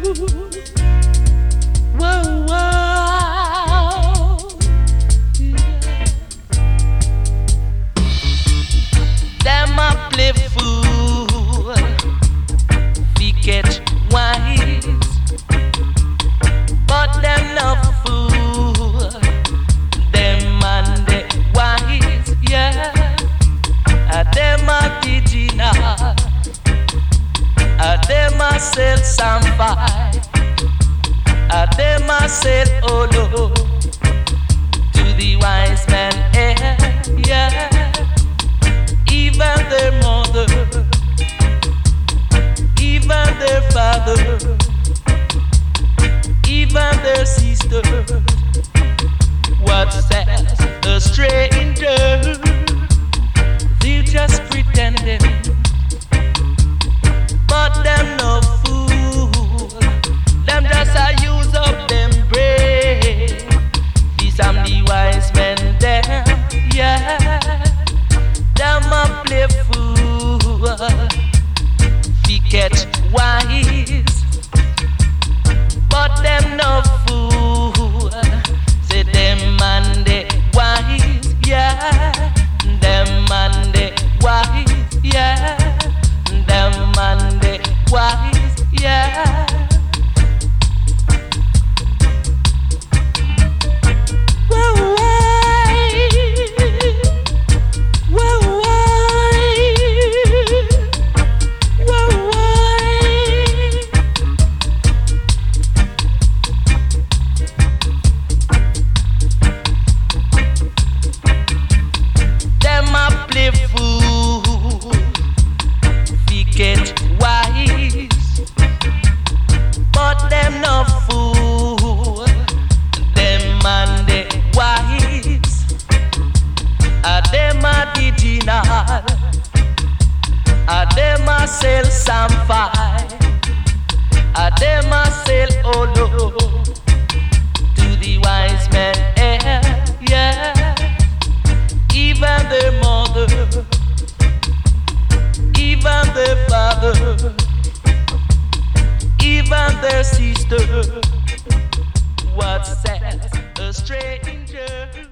Whoa, whoa. Yeah. Them a play fool, we get wise, but them no fool. Them and the wise, yeah. Them a original, them a sell some fight, them a sell olo to the wise man, yeah. Even their mother, even their father, even their sister, what says a stranger? They're just pretending, but them no fool. Them just a use up them brain. These am the wise men them, yeah. Them a play fool, we get wise, but them no fool. Say them and the wise, yeah. Them and the wise, yeah. Them and the wise, yeah. Whoa, why? Whoa, why? Whoa, why? Them a play fool, we get wise, but them no fool. Them and the wise, them a original, them a sell some fight, them a sell olo to the wise men, yeah. Even their mother, even their father, even their sister, what says a stranger?